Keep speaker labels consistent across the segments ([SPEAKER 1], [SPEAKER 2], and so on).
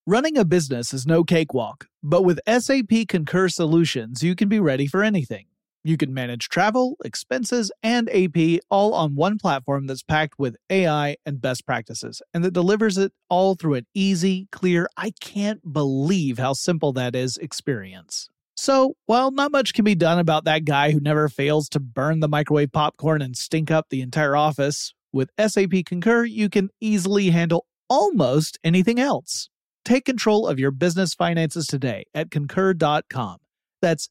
[SPEAKER 1] Running a business is no cakewalk, but with SAP Concur Solutions, you can be ready for anything. You can manage travel, expenses, and AP all on one platform that's packed with AI and best practices, and that delivers it all through an easy, clear, I can't believe how simple that is experience. So, while not much can be done about that guy who never fails to burn the microwave popcorn and stink up the entire office, with SAP Concur, you can easily handle almost anything else. Take control of your business finances today at Concur.com. That's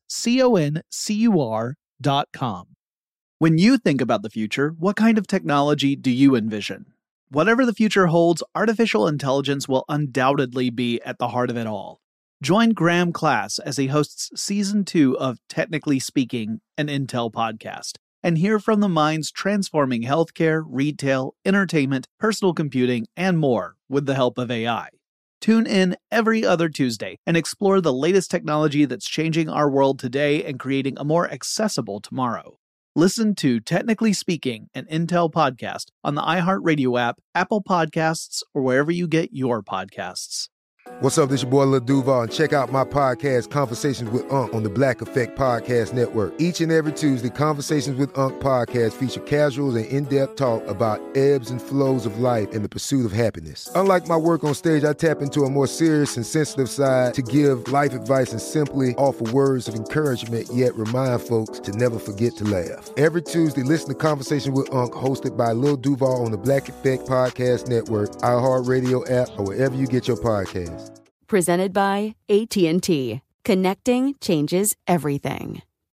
[SPEAKER 1] CONCUR.com. When you think about the future, what kind of technology do you envision? Whatever the future holds, artificial intelligence will undoubtedly be at the heart of it all. Join Graham Class as he hosts Season 2 of Technically Speaking, an Intel podcast, and hear from the minds transforming healthcare, retail, entertainment, personal computing, and more with the help of AI. Tune in every other Tuesday and explore the latest technology that's changing our world today and creating a more accessible tomorrow. Listen to Technically Speaking, an Intel podcast on the iHeartRadio app, Apple Podcasts, or wherever you get your podcasts.
[SPEAKER 2] What's up, this your boy Lil Duval, and check out my podcast, Conversations with Unc, on the Black Effect Podcast Network. Each and every Tuesday, Conversations with Unc podcast feature casual and in-depth talk about ebbs and flows of life and the pursuit of happiness. Unlike my work on stage, I tap into a more serious and sensitive side to give life advice and simply offer words of encouragement, yet remind folks to never forget to laugh. Every Tuesday, listen to Conversations with Unc, hosted by Lil Duval on the Black Effect Podcast Network, iHeartRadio app, or wherever you get your podcasts.
[SPEAKER 3] Presented by AT&T. Connecting changes everything.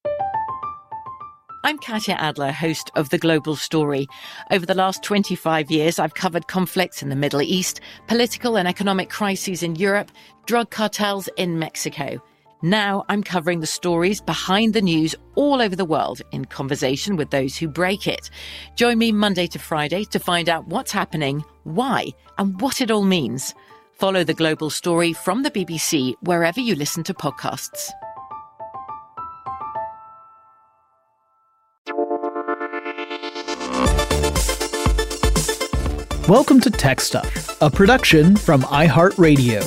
[SPEAKER 4] I'm Katya Adler, host of The Global Story. Over the last 25 years, I've covered conflicts in the Middle East, political and economic crises in Europe, drug cartels in Mexico. Now I'm covering the stories behind the news all over the world in conversation with those who break it. Join me Monday to Friday to find out what's happening, why, and what it all means. Follow The Global Story from the BBC wherever you listen to podcasts.
[SPEAKER 1] Welcome to Tech Stuff, a production from iHeartRadio.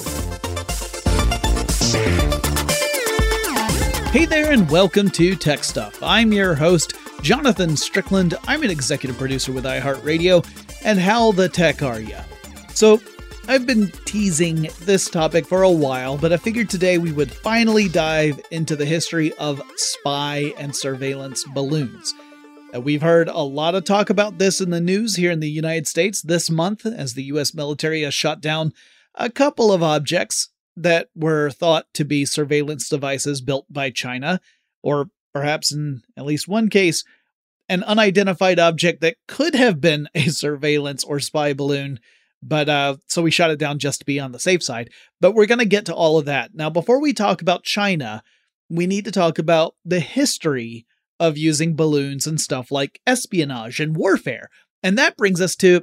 [SPEAKER 1] Hey there and welcome to Tech Stuff. I'm your host, Jonathan Strickland. I'm an executive producer with iHeartRadio. And how the tech are ya? So, I've been teasing this topic for a while, but I figured today we would finally dive into the history of spy and surveillance balloons. We've heard a lot of talk about this in the news here in the United States this month, as the U.S. military has shot down a couple of objects that were thought to be surveillance devices built by China, or perhaps in at least one case, an unidentified object that could have been a surveillance or spy balloon. But so we shot it down just to be on the safe side. But we're going to get to all of that. Now, before we talk about China, we need to talk about the history of using balloons and stuff like espionage and warfare. And that brings us to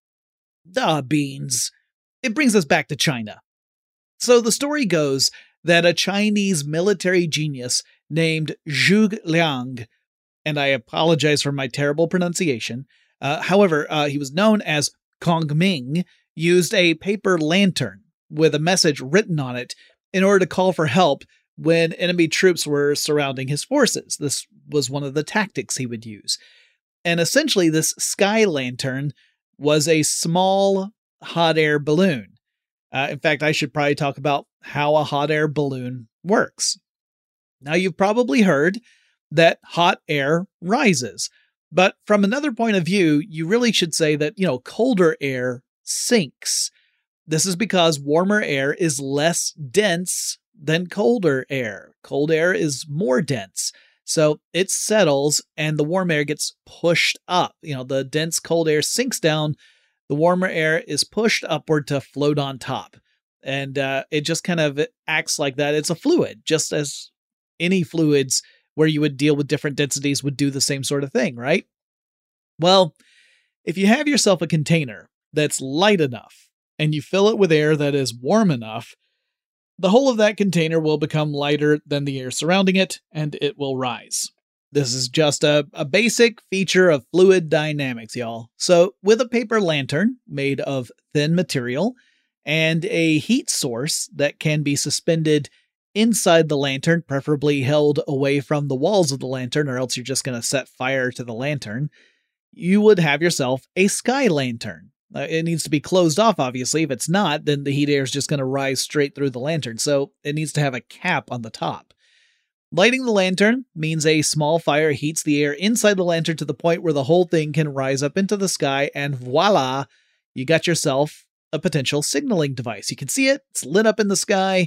[SPEAKER 1] beans. It brings us back to China. So the story goes that a Chinese military genius named Zhuge Liang, and I apologize for my terrible pronunciation. However, he was known as Kong Ming, used a paper lantern with a message written on it in order to call for help when enemy troops were surrounding his forces. This was one of the tactics he would use. And essentially, this sky lantern was a small hot air balloon. In fact, I should probably talk about how a hot air balloon works. Now, you've probably heard that hot air rises. But from another point of view, you really should say that, colder air sinks. This is because warmer air is less dense than colder air. Cold air is more dense. So it settles and the warm air gets pushed up. The dense cold air sinks down. The warmer air is pushed upward to float on top. And it just kind of acts like that. It's a fluid, just as any fluids where you would deal with different densities would do the same sort of thing, right? Well, if you have yourself a container that's light enough and you fill it with air that is warm enough, the whole of that container will become lighter than the air surrounding it, and it will rise. This is just a basic feature of fluid dynamics, y'all. So with a paper lantern made of thin material, and a heat source that can be suspended inside the lantern, preferably held away from the walls of the lantern, or else you're just going to set fire to the lantern, you would have yourself a sky lantern. It needs to be closed off, obviously. If it's not, then the heat air is just going to rise straight through the lantern, so it needs to have a cap on the top. Lighting the lantern means a small fire heats the air inside the lantern to the point where the whole thing can rise up into the sky, and voila, you got yourself a potential signaling device. You can see it, it's lit up in the sky,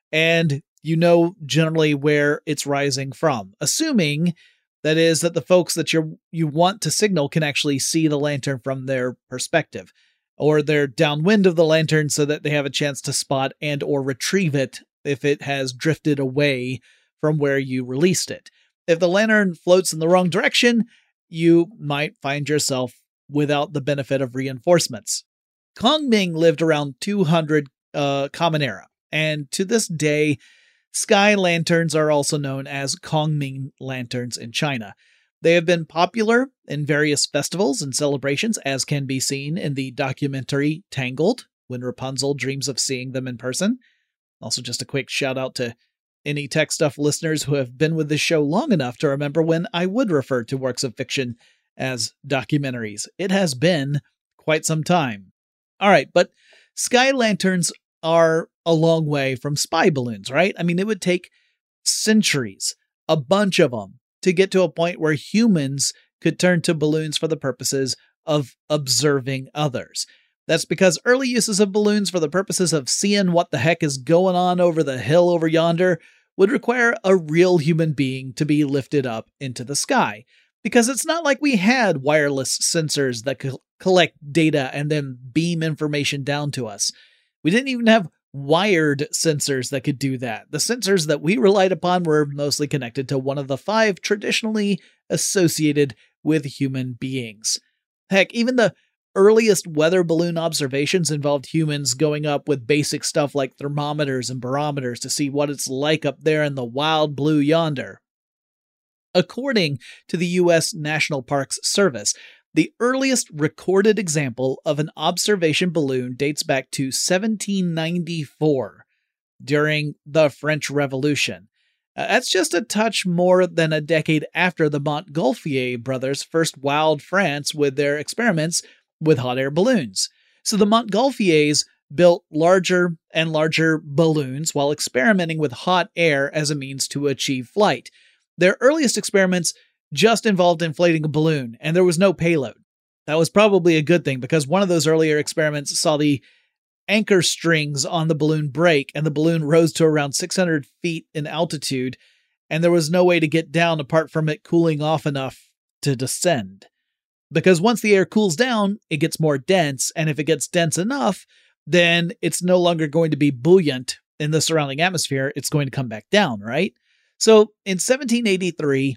[SPEAKER 1] and you know generally where it's rising from, assuming that is that the folks that you want to signal can actually see the lantern from their perspective, or they're downwind of the lantern so that they have a chance to spot and or retrieve it if it has drifted away from where you released it. If the lantern floats in the wrong direction, you might find yourself without the benefit of reinforcements. Kongming lived around 200 Common Era, and to this day, sky lanterns are also known as Kongming lanterns in China. They have been popular in various festivals and celebrations, as can be seen in the documentary Tangled, when Rapunzel dreams of seeing them in person. Also, just a quick shout out to any Tech Stuff listeners who have been with this show long enough to remember when I would refer to works of fiction as documentaries. It has been quite some time. All right, but sky lanterns are a long way from spy balloons, right? I mean, it would take centuries, a bunch of them, to get to a point where humans could turn to balloons for the purposes of observing others. That's because early uses of balloons for the purposes of seeing what the heck is going on over the hill over yonder would require a real human being to be lifted up into the sky. Because it's not like we had wireless sensors that could collect data and then beam information down to us. We didn't even have wired sensors that could do that. The sensors that we relied upon were mostly connected to one of the 5 traditionally associated with human beings. Heck, even the earliest weather balloon observations involved humans going up with basic stuff like thermometers and barometers to see what it's like up there in the wild blue yonder. According to the U.S. National Parks Service, the earliest recorded example of an observation balloon dates back to 1794 during the French Revolution. That's just a touch more than a decade after the Montgolfier brothers first wowed France with their experiments with hot air balloons. So the Montgolfiers built larger and larger balloons while experimenting with hot air as a means to achieve flight. Their earliest experiments just involved inflating a balloon, and there was no payload. That was probably a good thing, because one of those earlier experiments saw the anchor strings on the balloon break, and the balloon rose to around 600 feet in altitude, and there was no way to get down apart from it cooling off enough to descend. Because once the air cools down, it gets more dense, and if it gets dense enough, then it's no longer going to be buoyant in the surrounding atmosphere. It's going to come back down, right? So in 1783,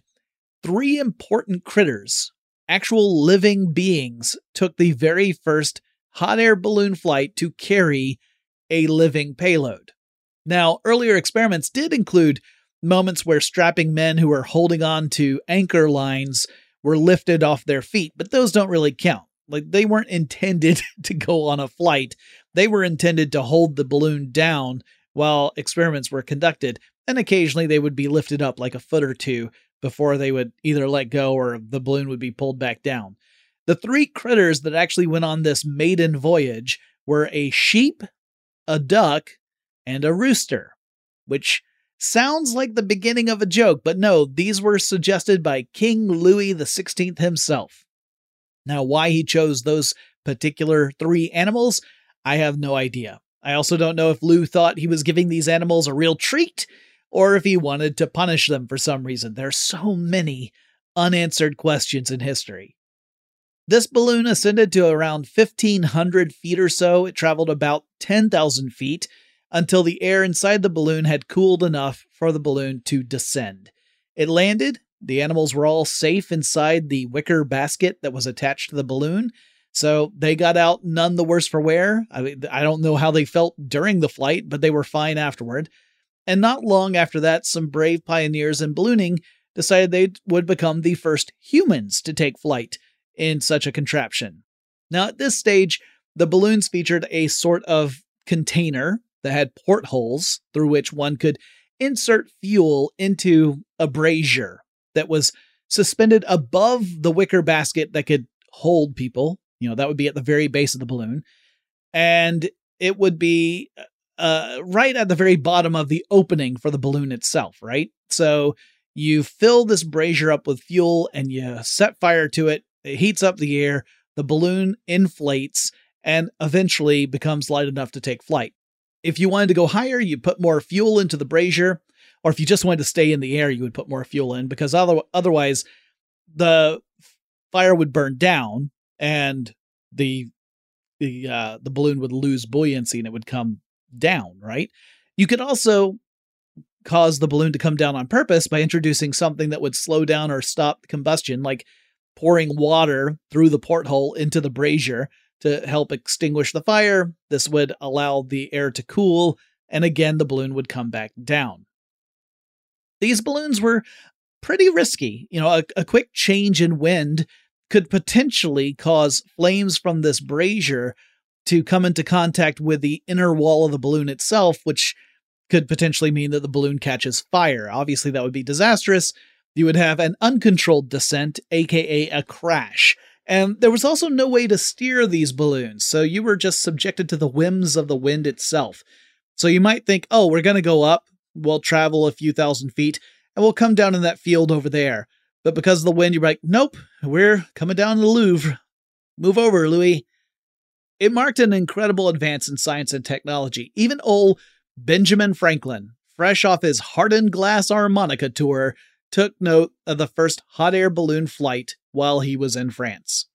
[SPEAKER 1] 3 important critters, actual living beings, took the very first hot air balloon flight to carry a living payload. Now, earlier experiments did include moments where strapping men who were holding on to anchor lines were lifted off their feet, but those don't really count. Like, they weren't intended to go on a flight. They were intended to hold the balloon down while experiments were conducted, and occasionally they would be lifted up like a foot or two before they would either let go or the balloon would be pulled back down. The 3 critters that actually went on this maiden voyage were a sheep, a duck, and a rooster, which sounds like the beginning of a joke, but no, these were suggested by King Louis XVI himself. Now, why he chose those particular 3 animals, I have no idea. I also don't know if Lou thought he was giving these animals a real treat, or if he wanted to punish them for some reason. There are so many unanswered questions in history. This balloon ascended to around 1,500 feet or so. It traveled about 10,000 feet until the air inside the balloon had cooled enough for the balloon to descend. It landed. The animals were all safe inside the wicker basket that was attached to the balloon, so they got out none the worse for wear. I don't know how they felt during the flight, but they were fine afterward. And not long after that, some brave pioneers in ballooning decided they would become the first humans to take flight in such a contraption. Now, at this stage, the balloons featured a sort of container that had portholes through which one could insert fuel into a brazier that was suspended above the wicker basket that could hold people. That would be at the very base of the balloon. And it would be right at the very bottom of the opening for the balloon itself, right? So you fill this brazier up with fuel and you set fire to it. It heats up the air. The balloon inflates and eventually becomes light enough to take flight. If you wanted to go higher, you put more fuel into the brazier. Or if you just wanted to stay in the air, you would put more fuel in, because otherwise the fire would burn down and the balloon would lose buoyancy and it would come down, right? You could also cause the balloon to come down on purpose by introducing something that would slow down or stop the combustion, like pouring water through the porthole into the brazier to help extinguish the fire. This would allow the air to cool, and again, the balloon would come back down. These balloons were pretty risky. A quick change in wind could potentially cause flames from this brazier to come into contact with the inner wall of the balloon itself, which could potentially mean that the balloon catches fire. Obviously, that would be disastrous. You would have an uncontrolled descent, aka a crash. And there was also no way to steer these balloons, so you were just subjected to the whims of the wind itself. So you might think, oh, we're going to go up, we'll travel a few thousand feet, and we'll come down in that field over there. But because of the wind, you're like, nope, we're coming down to the Louvre. Move over, Louis. It marked an incredible advance in science and technology. Even old Benjamin Franklin, fresh off his hardened glass harmonica tour, took note of the first hot air balloon flight while he was in France.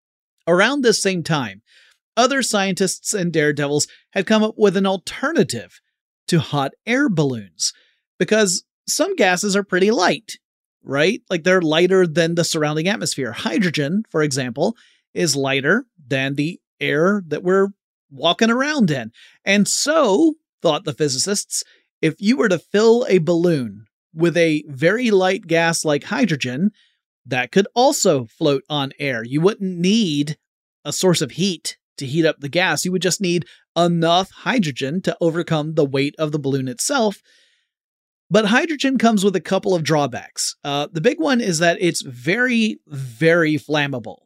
[SPEAKER 1] Around this same time, other scientists and daredevils had come up with an alternative to hot air balloons, because some gases are pretty light, right? Like they're lighter than the surrounding atmosphere. Hydrogen, for example, is lighter than the air that we're walking around in. And so, thought the physicists, if you were to fill a balloon with a very light gas like hydrogen, that could also float on air. You wouldn't need a source of heat to heat up the gas. You would just need enough hydrogen to overcome the weight of the balloon itself. But hydrogen comes with a couple of drawbacks. The big one is that it's very, very flammable.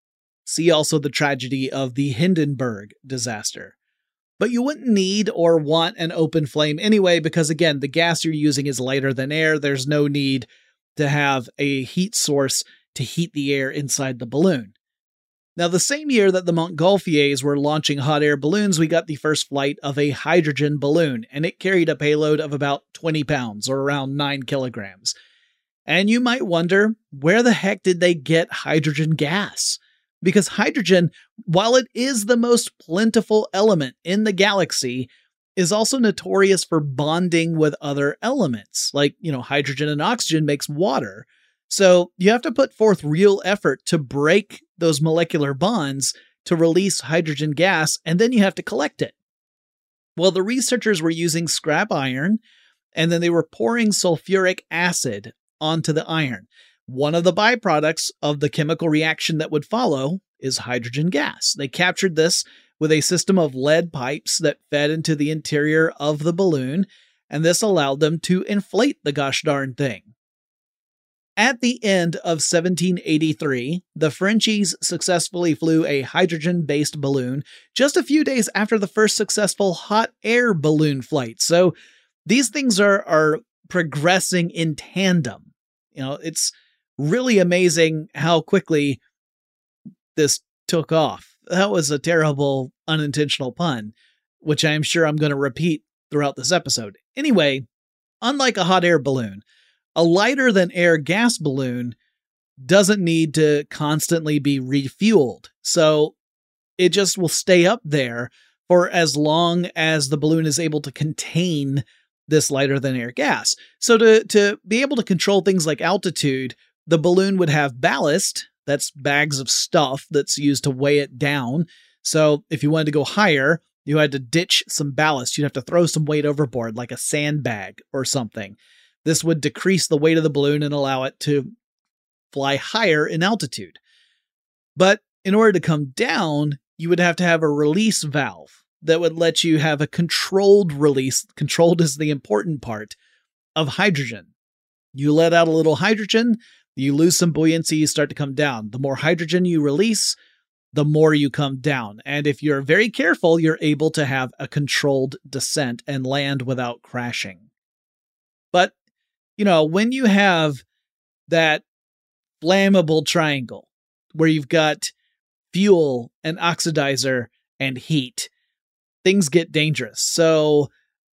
[SPEAKER 1] See also the tragedy of the Hindenburg disaster. But you wouldn't need or want an open flame anyway, because again, the gas you're using is lighter than air. There's no need to have a heat source to heat the air inside the balloon. Now, the same year that the Montgolfiers were launching hot air balloons, we got the first flight of a hydrogen balloon, and it carried a payload of about 20 pounds, or around 9 kilograms. And you might wonder, where the heck did they get hydrogen gas? Because hydrogen, while it is the most plentiful element in the galaxy, is also notorious for bonding with other elements. Like, hydrogen and oxygen makes water. So you have to put forth real effort to break those molecular bonds to release hydrogen gas, and then you have to collect it. Well, the researchers were using scrap iron, and then they were pouring sulfuric acid onto the iron. One of the byproducts of the chemical reaction that would follow is hydrogen gas. They captured this with a system of lead pipes that fed into the interior of the balloon, and this allowed them to inflate the gosh darn thing. At the end of 1783, the Frenchies successfully flew a hydrogen-based balloon just a few days after the first successful hot air balloon flight. So these things are progressing in tandem. It's really amazing how quickly this took off. That was a terrible unintentional pun, which I'm sure I'm going to repeat throughout this episode. Anyway, unlike a hot air balloon, a lighter than air gas balloon doesn't need to constantly be refueled. So it just will stay up there for as long as the balloon is able to contain this lighter than air gas. So to be able to control things like altitude, the balloon would have ballast. That's bags of stuff that's used to weigh it down. So if you wanted to go higher, you had to ditch some ballast. You'd have to throw some weight overboard, like a sandbag or something. This would decrease the weight of the balloon and allow it to fly higher in altitude. But in order to come down, you would have to have a release valve. that would let you have a controlled release. Controlled is the important part of hydrogen. You let out a little hydrogen, you lose some buoyancy, you start to come down. The more hydrogen you release, the more you come down. And if you're very careful, you're able to have a controlled descent and land without crashing. But, when you have that flammable triangle where you've got fuel and oxidizer and heat, things get dangerous. So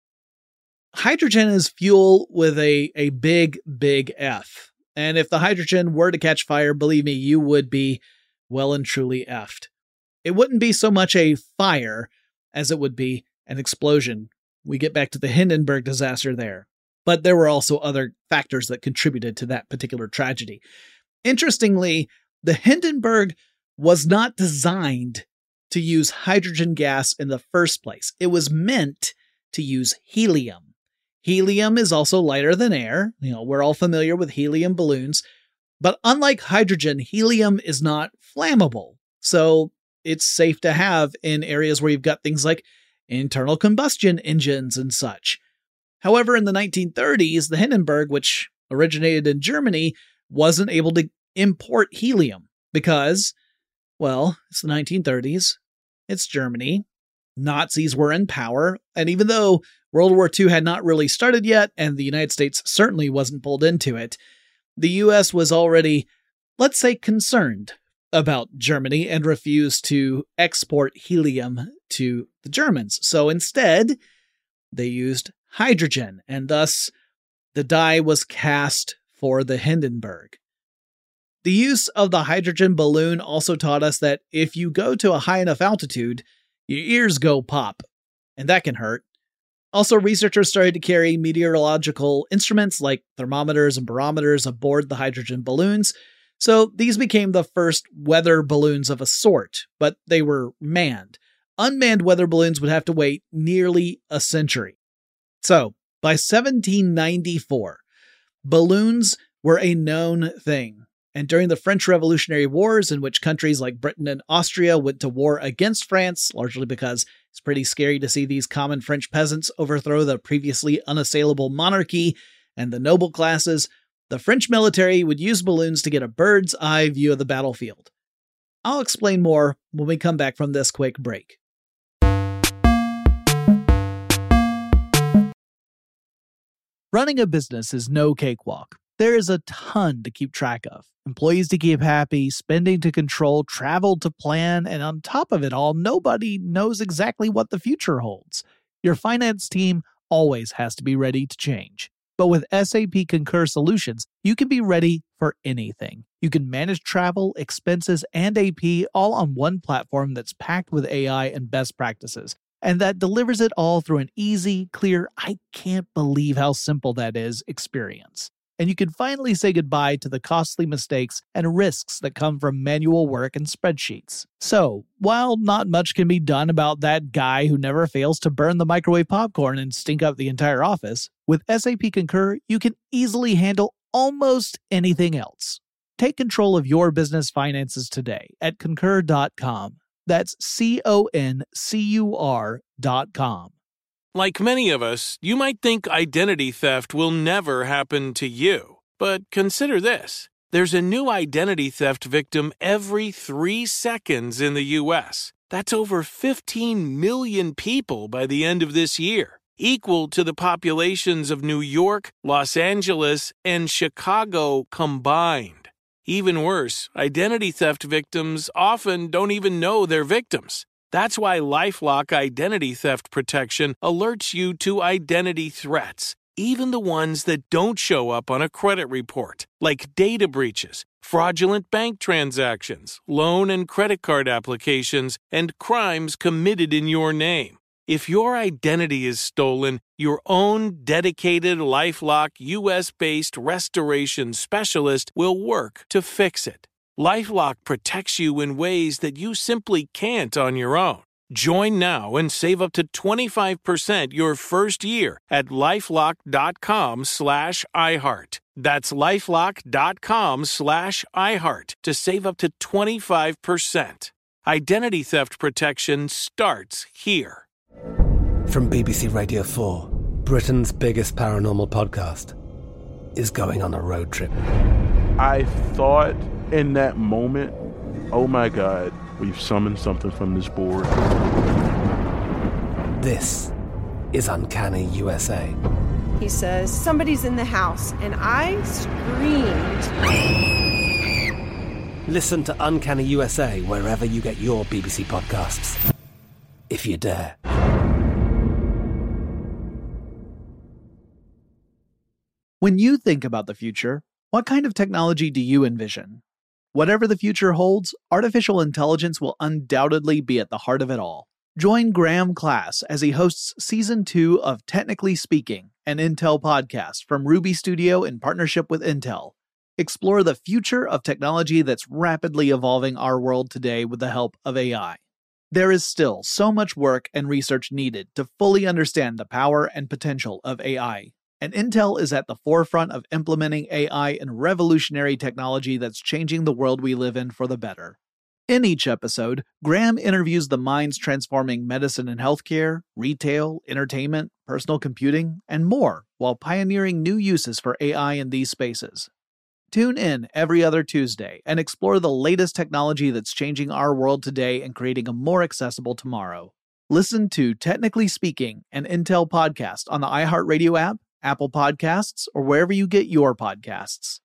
[SPEAKER 1] hydrogen is fuel with a big, big F. And if the hydrogen were to catch fire, believe me, you would be well and truly effed. It wouldn't be so much a fire as it would be an explosion. We get back to the Hindenburg disaster there. But there were also other factors that contributed to that particular tragedy. Interestingly, the Hindenburg was not designed to use hydrogen gas in the first place. It was meant to use helium. Helium is also lighter than air. We're all familiar with helium balloons. But unlike hydrogen, helium is not flammable. So it's safe to have in areas where you've got things like internal combustion engines and such. However, in the 1930s, the Hindenburg, which originated in Germany, wasn't able to import helium because, well, it's the 1930s, it's Germany, Nazis were in power, and even though World War II had not really started yet, and the United States certainly wasn't pulled into it, the US was already, let's say, concerned about Germany and refused to export helium to the Germans. So instead, they used hydrogen, and thus the die was cast for the Hindenburg. The use of the hydrogen balloon also taught us that if you go to a high enough altitude, your ears go pop, and that can hurt. Also, researchers started to carry meteorological instruments like thermometers and barometers aboard the hydrogen balloons, so these became the first weather balloons of a sort, but they were manned. Unmanned weather balloons would have to wait nearly a century. So, by 1794, balloons were a known thing. And during the French Revolutionary Wars, in which countries like Britain and Austria went to war against France, largely because it's pretty scary to see these common French peasants overthrow the previously unassailable monarchy and the noble classes, the French military would use balloons to get a bird's eye view of the battlefield. I'll explain more when we come back from this quick break. Running a business is no cakewalk. There is a ton to keep track of. Employees to keep happy, spending to control, travel to plan, and on top of it all, nobody knows exactly what the future holds. Your finance team always has to be ready to change. But with SAP Concur Solutions, you can be ready for anything. You can manage travel, expenses, and AP all on one platform that's packed with AI and best practices. And that delivers it all through an easy, clear, I can't believe how simple that is experience. And you can finally say goodbye to the costly mistakes and risks that come from manual work and spreadsheets. So, while not much can be done about that guy who never fails to burn the microwave popcorn and stink up the entire office, with SAP Concur, you can easily handle almost anything else. Take control of your business finances today at concur.com. That's CONCUR.com.
[SPEAKER 5] Like many of us, you might think identity theft will never happen to you. But consider this. There's a new identity theft victim every 3 seconds in the U.S. That's over 15 million people by the end of this year, equal to the populations of New York, Los Angeles, and Chicago combined. Even worse, identity theft victims often don't even know they're victims. That's why LifeLock Identity Theft Protection alerts you to identity threats, even the ones that don't show up on a credit report, like data breaches, fraudulent bank transactions, loan and credit card applications, and crimes committed in your name. If your identity is stolen, your own dedicated LifeLock US-based restoration specialist will work to fix it. LifeLock protects you in ways that you simply can't on your own. Join now and save up to 25% your first year at LifeLock.com/iHeart. That's LifeLock.com/iHeart to save up to 25%. Identity theft protection starts here.
[SPEAKER 6] From BBC Radio 4, Britain's biggest paranormal podcast is going on a road trip.
[SPEAKER 7] I thought in that moment, oh my God, we've summoned something from this board.
[SPEAKER 6] This is Uncanny USA.
[SPEAKER 8] He says, somebody's in the house, and I screamed.
[SPEAKER 6] Listen to Uncanny USA wherever you get your BBC podcasts, if you dare.
[SPEAKER 1] When you think about the future, what kind of technology do you envision? Whatever the future holds, artificial intelligence will undoubtedly be at the heart of it all. Join Graham Class as he hosts Season 2 of Technically Speaking, an Intel podcast from Ruby Studio in partnership with Intel. Explore the future of technology that's rapidly evolving our world today with the help of AI. There is still so much work and research needed to fully understand the power and potential of AI. And Intel is at the forefront of implementing AI in revolutionary technology that's changing the world we live in for the better. In each episode, Graham interviews the minds transforming medicine and healthcare, retail, entertainment, personal computing, and more, while pioneering new uses for AI in these spaces. Tune in every other Tuesday and explore the latest technology that's changing our world today and creating a more accessible tomorrow. Listen to Technically Speaking, an Intel podcast on the iHeartRadio app, Apple Podcasts, or wherever you get your podcasts.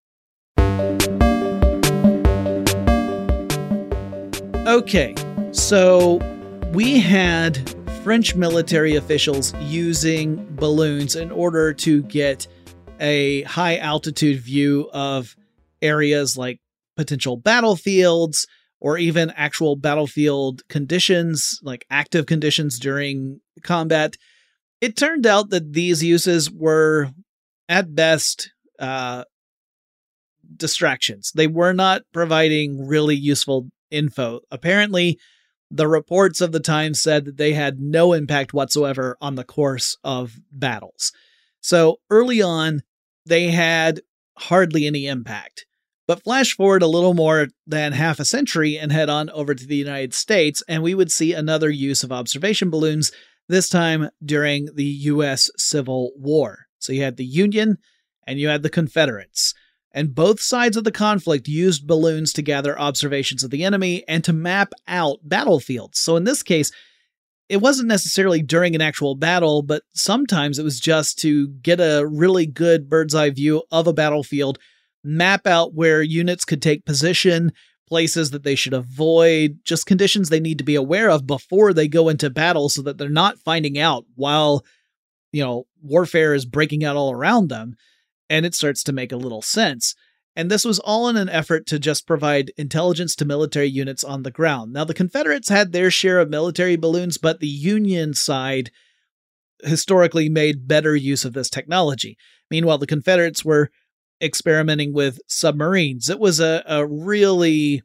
[SPEAKER 1] Okay, so we had French military officials using balloons in order to get a high altitude view of areas like potential battlefields or even actual battlefield conditions, like active conditions during combat. It turned out that these uses were, at best, distractions. They were not providing really useful info. Apparently, the reports of the time said that they had no impact whatsoever on the course of battles. So early on, they had hardly any impact. But flash forward a little more than half a century and head on over to the United States, and we would see another use of observation balloons, this time during the U.S. Civil War. So you had the Union and you had the Confederates. And both sides of the conflict used balloons to gather observations of the enemy and to map out battlefields. So in this case, it wasn't necessarily during an actual battle, but sometimes it was just to get a really good bird's eye view of a battlefield, map out where units could take position, places that they should avoid, just conditions they need to be aware of before they go into battle so that they're not finding out while, warfare is breaking out all around them. And it starts to make a little sense. And this was all in an effort to just provide intelligence to military units on the ground. Now, the Confederates had their share of military balloons, but the Union side historically made better use of this technology. Meanwhile, the Confederates were experimenting with submarines. It was a really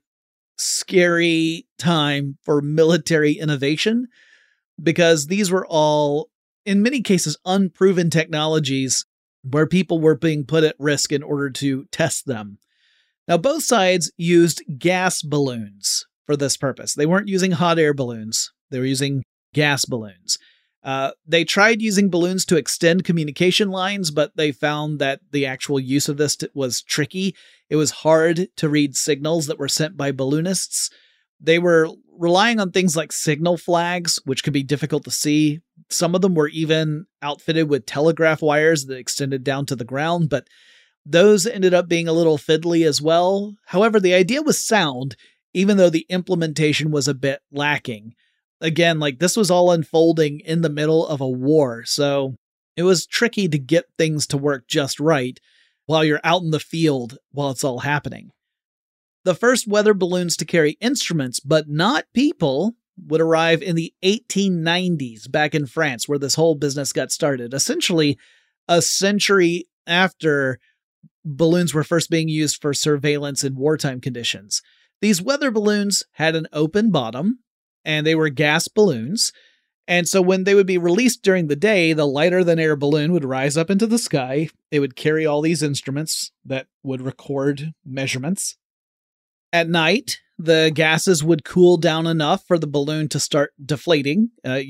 [SPEAKER 1] scary time for military innovation because these were all, in many cases, unproven technologies where people were being put at risk in order to test them. Now, both sides used gas balloons for this purpose. They weren't using hot air balloons. They were using gas balloons. They tried using balloons to extend communication lines, but they found that the actual use of this was tricky. It was hard to read signals that were sent by balloonists. They were relying on things like signal flags, which could be difficult to see. Some of them were even outfitted with telegraph wires that extended down to the ground, but those ended up being a little fiddly as well. However, the idea was sound, even though the implementation was a bit lacking. Again, this was all unfolding in the middle of a war, so it was tricky to get things to work just right while you're out in the field while it's all happening. The first weather balloons to carry instruments, but not people, would arrive in the 1890s back in France, where this whole business got started. Essentially, a century after balloons were first being used for surveillance in wartime conditions. These weather balloons had an open bottom, and they were gas balloons. And so when they would be released during the day, the lighter-than-air balloon would rise up into the sky. It would carry all these instruments that would record measurements. At night, the gases would cool down enough for the balloon to start deflating. You had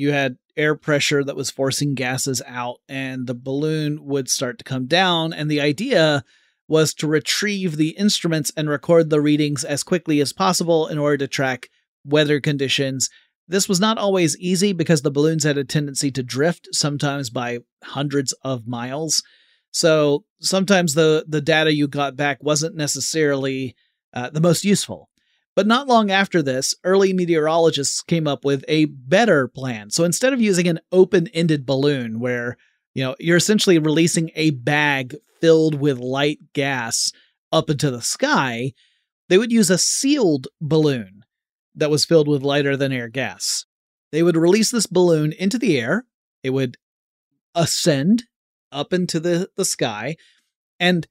[SPEAKER 1] air pressure that was forcing gases out, and the balloon would start to come down. And the idea was to retrieve the instruments and record the readings as quickly as possible in order to track weather conditions. This was not always easy because the balloons had a tendency to drift, sometimes by hundreds of miles. So sometimes the data you got back wasn't necessarily the most useful. But not long after this, early meteorologists came up with a better plan. So instead of using an open-ended balloon where, you're essentially releasing a bag filled with light gas up into the sky, they would use a sealed balloon that was filled with lighter than air gas. They would release this balloon into the air. It would ascend up into the sky. And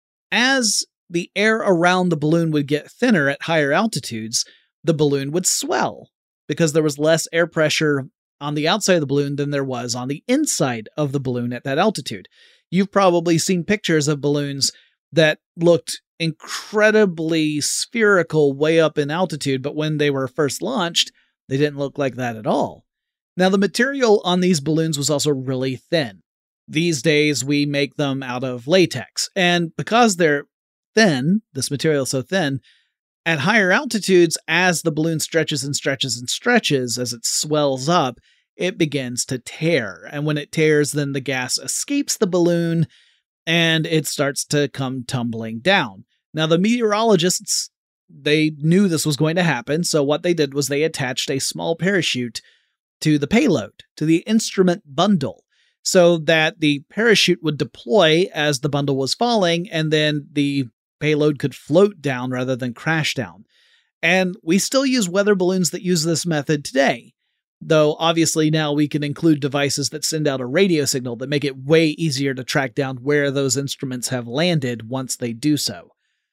[SPEAKER 1] as the air around the balloon would get thinner at higher altitudes, the balloon would swell because there was less air pressure on the outside of the balloon than there was on the inside of the balloon at that altitude. You've probably seen pictures of balloons that looked incredibly spherical way up in altitude, but when they were first launched, they didn't look like that at all. Now, the material on these balloons was also really thin. These days, we make them out of latex, and because they're thin, this material is so thin, at higher altitudes, as the balloon stretches and stretches and stretches, as it swells up, it begins to tear. And when it tears, then the gas escapes the balloon and it starts to come tumbling down. Now, the meteorologists, they knew this was going to happen. So what they did was they attached a small parachute to the payload, to the instrument bundle, so that the parachute would deploy as the bundle was falling, and then the payload could float down rather than crash down. And we still use weather balloons that use this method today, though obviously now we can include devices that send out a radio signal that make it way easier to track down where those instruments have landed once they do so.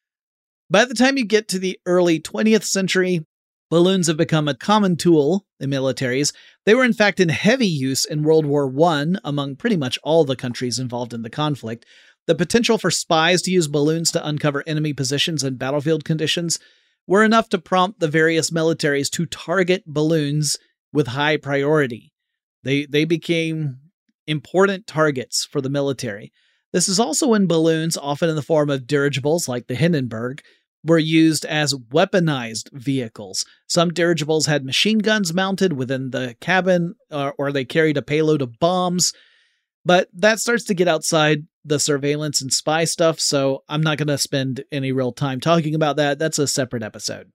[SPEAKER 1] By the time you get to the early 20th century, balloons have become a common tool in militaries. They were in fact in heavy use in World War I among pretty much all the countries involved in the conflict. The potential for spies to use balloons to uncover enemy positions and battlefield conditions were enough to prompt the various militaries to target balloons with high priority. They became important targets for the military. This is also when balloons, often in the form of dirigibles like the Hindenburg, were used as weaponized vehicles. Some dirigibles had machine guns mounted within the cabin, or they carried a payload of bombs. But that starts to get outside the surveillance and spy stuff, so I'm not going to spend any real time talking about that. That's a separate episode.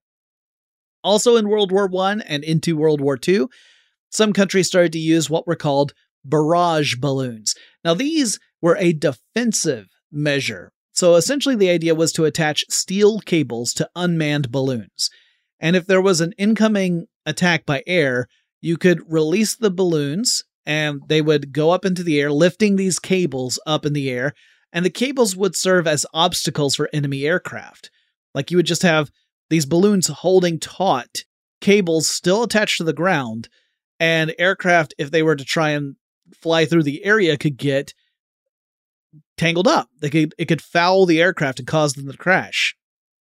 [SPEAKER 1] Also in World War I and into World War II, some countries started to use what were called barrage balloons. Now, these were a defensive measure. So essentially the idea was to attach steel cables to unmanned balloons. And if there was an incoming attack by air, you could release the balloons and they would go up into the air, lifting these cables up in the air, and the cables would serve as obstacles for enemy aircraft. Like you would just have these balloons holding taut cables still attached to the ground, and aircraft, if they were to try and fly through the area, could get tangled up. It could foul the aircraft and cause them to crash.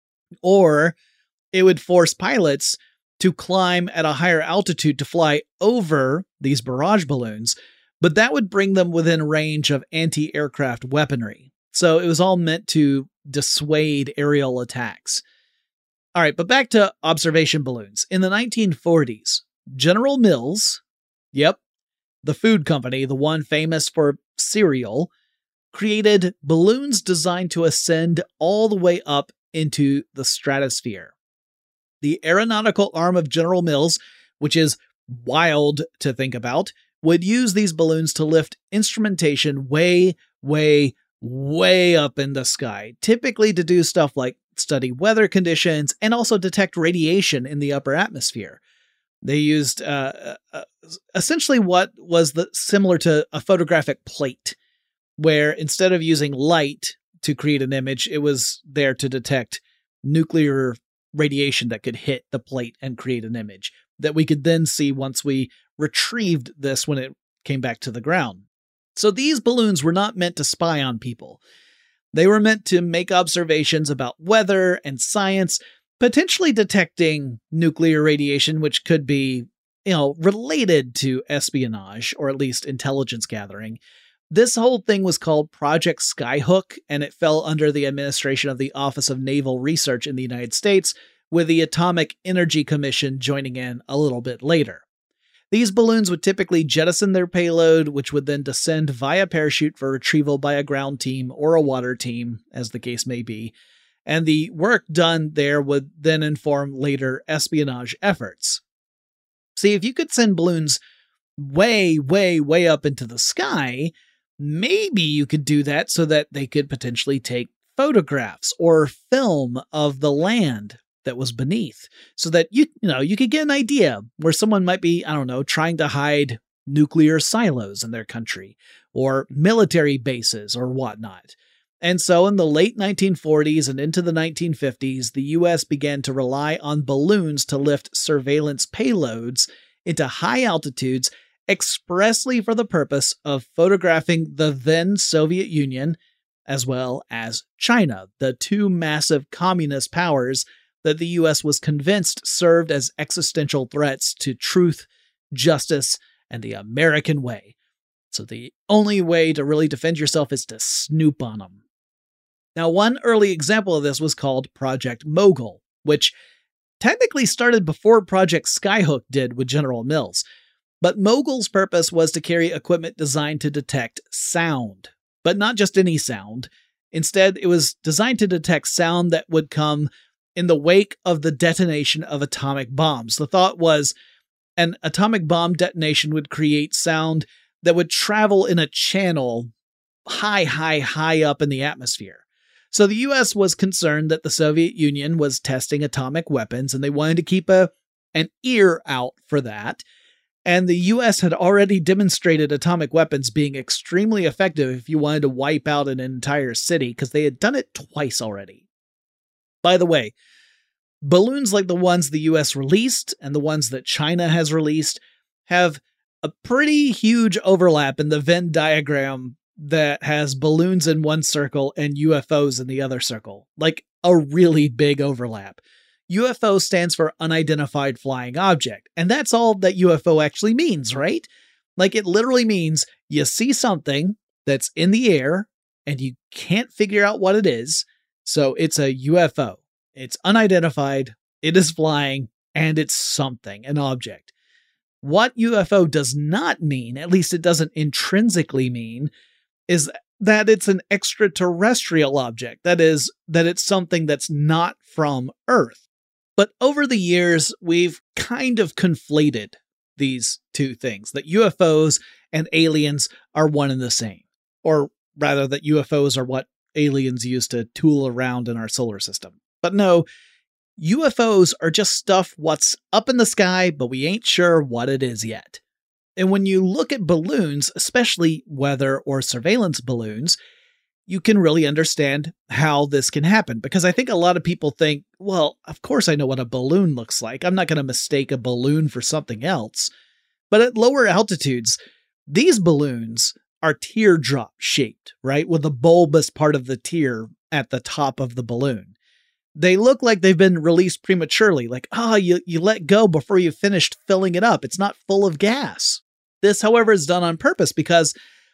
[SPEAKER 1] Or it would force pilots to climb at a higher altitude to fly over these barrage balloons, but that would bring them within range of anti-aircraft weaponry. So it was all meant to dissuade aerial attacks. All right, but back to observation balloons. In the 1940s, General Mills, yep, the food company, the one famous for cereal, created balloons designed to ascend all the way up into the stratosphere. The aeronautical arm of General Mills, which is wild to think about, would use these balloons to lift instrumentation way, way, way up in the sky, typically to do stuff like study weather conditions and also detect radiation in the upper atmosphere. They used essentially what was similar to a photographic plate, where instead of using light to create an image, it was there to detect nuclear radiation that could hit the plate and create an image that we could then see once we retrieved this when it came back to the ground. So these balloons were not meant to spy on people. They were meant to make observations about weather and science, potentially detecting nuclear radiation, which could be related to espionage, or at least intelligence gathering. This whole thing was called Project Skyhook, and it fell under the administration of the Office of Naval Research in the United States, with the Atomic Energy Commission joining in a little bit later. These balloons would typically jettison their payload, which would then descend via parachute for retrieval by a ground team or a water team, as the case may be, and the work done there would then inform later espionage efforts. See, if you could send balloons way, way, way up into the sky, maybe you could do that so that they could potentially take photographs or film of the land that was beneath, so that you could get an idea where someone might be, trying to hide nuclear silos in their country or military bases or whatnot. And so in the late 1940s and into the 1950s, the U.S. began to rely on balloons to lift surveillance payloads into high altitudes expressly for the purpose of photographing the then Soviet Union as well as China, the two massive communist powers that the U.S. was convinced served as existential threats to truth, justice, and the American way. So the only way to really defend yourself is to snoop on them. Now, one early example of this was called Project Mogul, which technically started before Project Skyhook did with General Mills. But Mogul's purpose was to carry equipment designed to detect sound, but not just any sound. Instead, it was designed to detect sound that would come in the wake of the detonation of atomic bombs. The thought was an atomic bomb detonation would create sound that would travel in a channel high up in the atmosphere. So the U.S. was concerned that the Soviet Union was testing atomic weapons, and they wanted to keep an ear out for that. And the U.S. had already demonstrated atomic weapons being extremely effective if you wanted to wipe out an entire city, because they had done it twice already. By the way, balloons like the ones the U.S. released and the ones that China has released have a pretty huge overlap in the Venn diagram that has balloons in one circle and UFOs in the other circle. Like a really big overlap. UFO stands for Unidentified Flying Object, and that's all that UFO actually means, right? Like it literally means you see something that's in the air and you can't figure out what it is, so it's a UFO. It's unidentified, it is flying, and it's something, an object. What UFO does not mean, at least it doesn't intrinsically mean, is that it's an extraterrestrial object. That is, that it's something that's not from Earth. But over the years, we've kind of conflated these two things, that UFOs and aliens are one and the same. Or rather, that UFOs are what aliens use to tool around in our solar system. But no, UFOs are just stuff what's up in the sky, but we ain't sure what it is yet. And when you look at balloons, especially weather or surveillance balloons, you can really understand how this can happen. Because I think a lot of people think, well, of course I know what a balloon looks like. I'm not going to mistake a balloon for something else. But at lower altitudes, these balloons are teardrop shaped, right? With the bulbous part of the tear at the top of the balloon. They look like they've been released prematurely, like, you let go before you finished filling it up. It's not full of gas. This, however, is done on purpose because,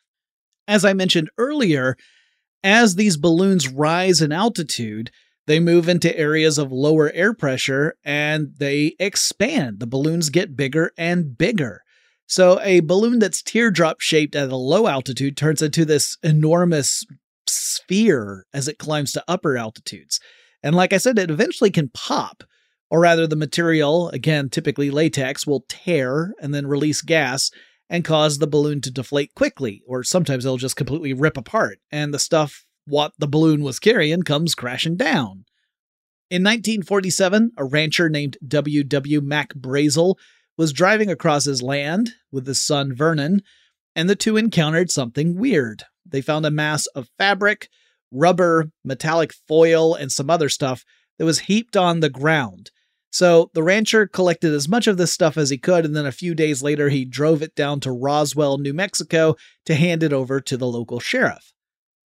[SPEAKER 1] as I mentioned earlier, as these balloons rise in altitude, they move into areas of lower air pressure and they expand. The balloons get bigger and bigger. So a balloon that's teardrop shaped at a low altitude turns into this enormous sphere as it climbs to upper altitudes. And like I said, it eventually can pop, or rather the material, again, typically latex, will tear and then release gas and cause the balloon to deflate quickly, or sometimes it'll just completely rip apart, and the stuff what the balloon was carrying comes crashing down. In 1947, a rancher named W.W. Mac Brazel was driving across his land with his son Vernon, and the two encountered something weird. They found a mass of fabric, rubber, metallic foil, and some other stuff that was heaped on the ground. So the rancher collected as much of this stuff as he could, and then a few days later he drove it down to Roswell, New Mexico to hand it over to the local sheriff.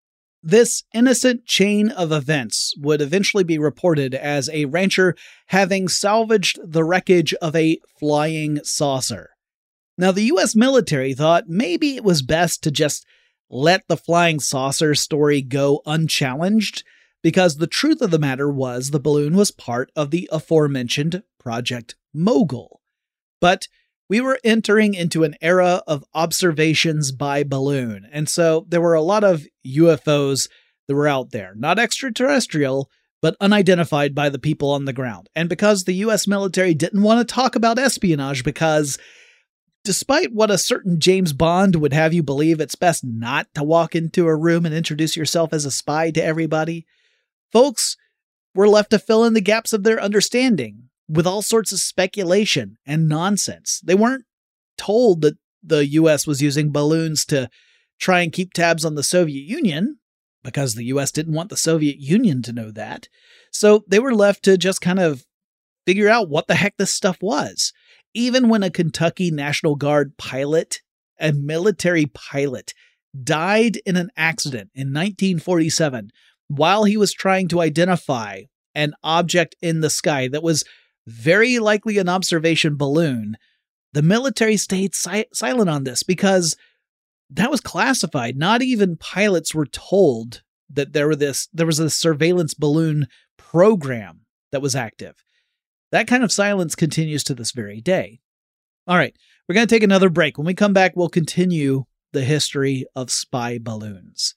[SPEAKER 1] This innocent chain of events would eventually be reported as a rancher having salvaged the wreckage of a flying saucer. Now, the U.S. military thought maybe it was best to just let the flying saucer story go unchallenged, because the truth of the matter was the balloon was part of the aforementioned Project Mogul. But we were entering into an era of observations by balloon, and so there were a lot of UFOs that were out there, not extraterrestrial, but unidentified by the people on the ground. And because the US military didn't want to talk about espionage, because despite what a certain James Bond would have you believe, it's best not to walk into a room and introduce yourself as a spy to everybody, folks were left to fill in the gaps of their understanding with all sorts of speculation and nonsense. They weren't told that the US was using balloons to try and keep tabs on the Soviet Union, because the US didn't want the Soviet Union to know that. So they were left to just kind of figure out what the heck this stuff was. Even when a Kentucky National Guard pilot, a military pilot, died in an accident in 1947 while he was trying to identify an object in the sky that was very likely an observation balloon, the military stayed silent on this because that was classified. Not even pilots were told that there was a surveillance balloon program that was active. That kind of silence continues to this very day. All right, we're going to take another break. When we come back, we'll continue the history of spy balloons.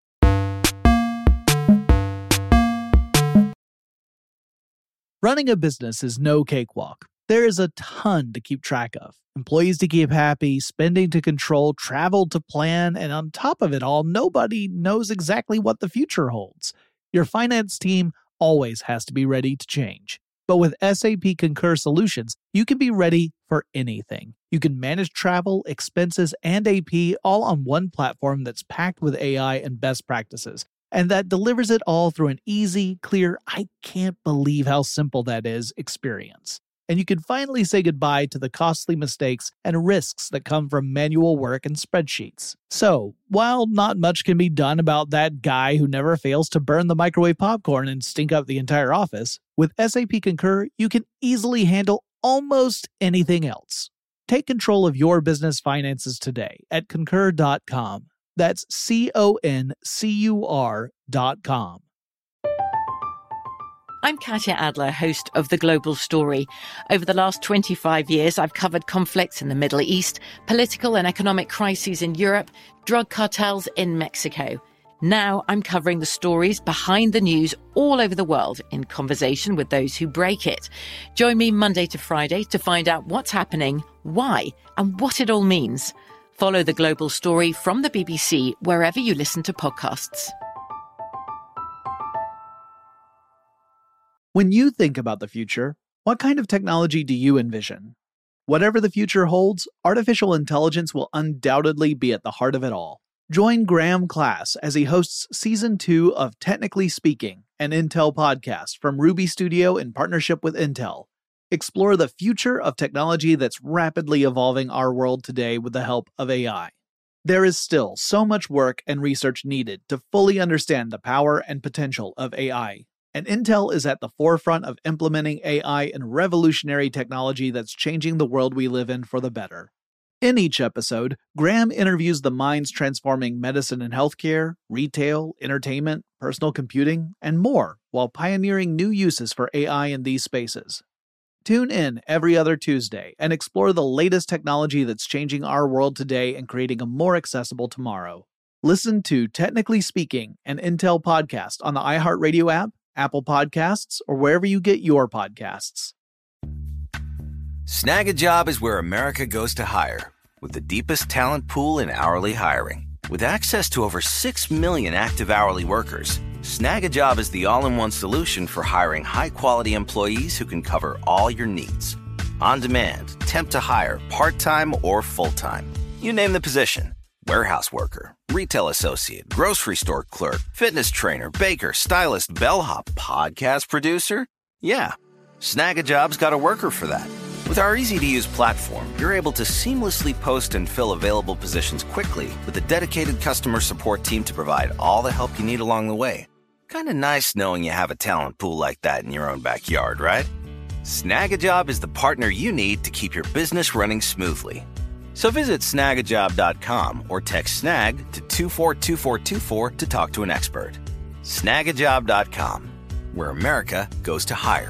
[SPEAKER 1] Running a business is no cakewalk. There is a ton to keep track of. Employees to keep happy, spending to control, travel to plan, and on top of it all, nobody knows exactly what the future holds. Your finance team always has to be ready to change. But with SAP Concur Solutions, you can be ready for anything. You can manage travel, expenses, and AP all on one platform that's packed with AI and best practices, and that delivers it all through an easy, clear, I can't believe how simple that is experience. And you can finally say goodbye to the costly mistakes and risks that come from manual work and spreadsheets. So, while not much can be done about that guy who never fails to burn the microwave popcorn and stink up the entire office, with SAP Concur, you can easily handle almost anything else. Take control of your business finances today at Concur.com. That's CONCUR.com.
[SPEAKER 4] I'm Katya Adler, host of The Global Story. Over the last 25 years, I've covered conflicts in the Middle East, political and economic crises in Europe, drug cartels in Mexico. Now I'm covering the stories behind the news all over the world in conversation with those who break it. Join me Monday to Friday to find out what's happening, why, and what it all means. Follow The Global Story from the BBC wherever you listen to podcasts.
[SPEAKER 1] When you think about the future, what kind of technology do you envision? Whatever the future holds, artificial intelligence will undoubtedly be at the heart of it all. Join Graham Class as he hosts Season 2 of Technically Speaking, an Intel podcast from Ruby Studio in partnership with Intel. Explore the future of technology that's rapidly evolving our world today with the help of AI. There is still so much work and research needed to fully understand the power and potential of AI. And Intel is at the forefront of implementing AI and revolutionary technology that's changing the world we live in for the better. In each episode, Graham interviews the minds transforming medicine and healthcare, retail, entertainment, personal computing, and more, while pioneering new uses for AI in these spaces. Tune in every other Tuesday and explore the latest technology that's changing our world today and creating a more accessible tomorrow. Listen to Technically Speaking, an Intel podcast on the iHeartRadio app, Apple Podcasts, or wherever you get your podcasts.
[SPEAKER 9] Snag a Job is where America goes to hire, with the deepest talent pool in hourly hiring. With access to over 6 million active hourly workers, Snag a Job is the all-in-one solution for hiring high-quality employees who can cover all your needs. On demand, temp to hire, part-time or full-time. You name the position. Warehouse worker, retail associate, grocery store clerk, fitness trainer, baker, stylist, bellhop, podcast producer. Yeah, Snag a Job's got a worker for that. With our easy-to-use platform, you're able to seamlessly post and fill available positions quickly with a dedicated customer support team to provide all the help you need along the way. Kind of nice knowing you have a talent pool like that in your own backyard, right? Snagajob is the partner you need to keep your business running smoothly. So visit snagajob.com or text snag to 242424 to talk to an expert. Snagajob.com, where America goes to hire.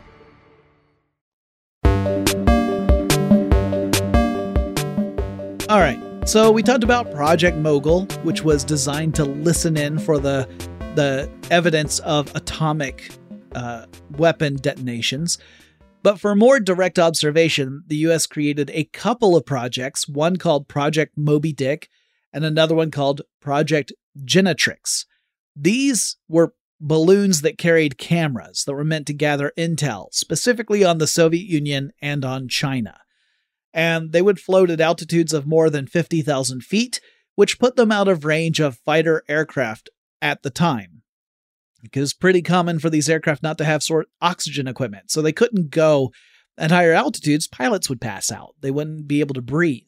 [SPEAKER 1] All right, so we talked about Project Mogul, which was designed to listen in for the evidence of atomic weapon detonations. But for more direct observation, the U.S. created a couple of projects, one called Project Moby Dick and another one called Project Genetrix. These were balloons that carried cameras that were meant to gather intel, specifically on the Soviet Union and on China. And they would float at altitudes of more than 50,000 feet, which put them out of range of fighter aircraft at the time. It was pretty common for these aircraft not to have oxygen equipment, so they couldn't go at higher altitudes. Pilots would pass out. They wouldn't be able to breathe.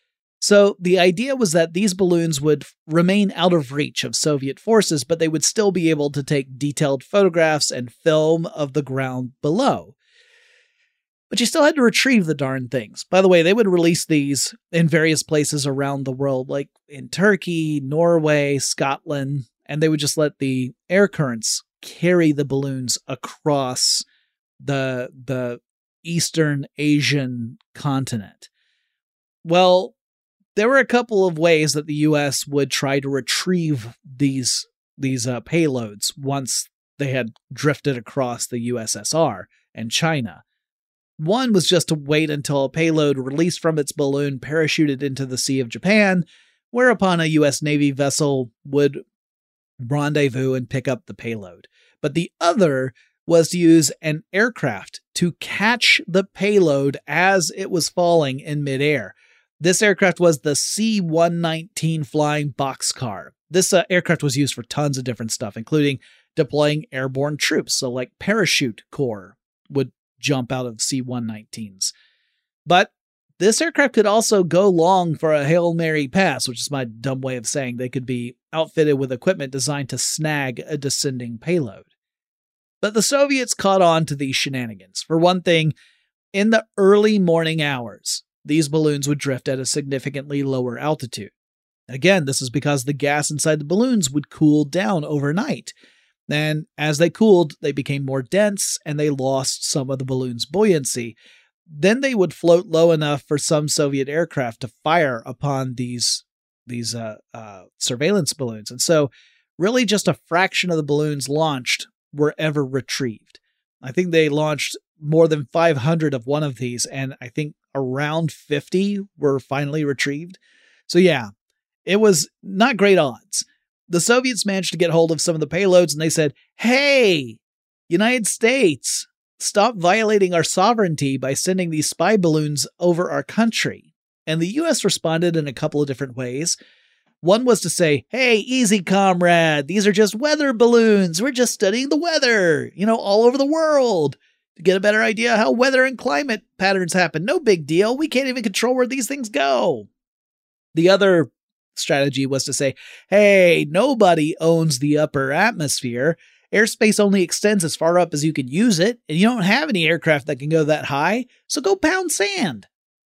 [SPEAKER 1] So the idea was that these balloons would remain out of reach of Soviet forces, but they would still be able to take detailed photographs and film of the ground below. But you still had to retrieve the darn things. By the way, they would release these in various places around the world, like in Turkey, Norway, Scotland, and they would just let the air currents carry the balloons across the Eastern Asian continent. Well, there were a couple of ways that the U.S. would try to retrieve these payloads once they had drifted across the USSR and China. One was just to wait until a payload released from its balloon parachuted into the Sea of Japan, whereupon a U.S. Navy vessel would rendezvous and pick up the payload. But the other was to use an aircraft to catch the payload as it was falling in midair. This aircraft was the C-119 flying boxcar. This aircraft was used for tons of different stuff, including deploying airborne troops. So like parachute corps would jump out of C-119s. But this aircraft could also go long for a Hail Mary pass, which is my dumb way of saying they could be outfitted with equipment designed to snag a descending payload. But the Soviets caught on to these shenanigans. For one thing, in the early morning hours, these balloons would drift at a significantly lower altitude. Again, this is because the gas inside the balloons would cool down overnight. And as they cooled, they became more dense and they lost some of the balloon's buoyancy. Then they would float low enough for some Soviet aircraft to fire upon these surveillance balloons. And so really just a fraction of the balloons launched were ever retrieved. I think they launched more than 500 of one of these, and I think around 50 were finally retrieved. So yeah, it was not great odds. The Soviets managed to get hold of some of the payloads, and they said, "Hey, United States, stop violating our sovereignty by sending these spy balloons over our country." And the U.S. responded in a couple of different ways. One was to say, "Hey, easy, comrade. These are just weather balloons. We're just studying the weather, all over the world to get a better idea how weather and climate patterns happen. No big deal. We can't even control where these things go." The other strategy was to say, "Hey, nobody owns the upper atmosphere. Airspace only extends as far up as you can use it, and you don't have any aircraft that can go that high, so go pound sand."